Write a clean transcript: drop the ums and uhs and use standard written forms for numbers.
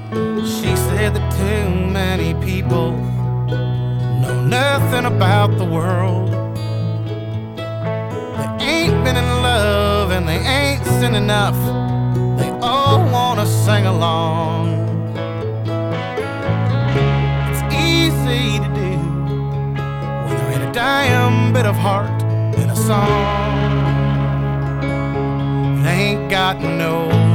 She said that too many people know nothing about the world. They ain't been in love and they ain't seen enough. They all wanna sing along. It's easy to do when there ain't a damn bit of heart in a song. It ain't got no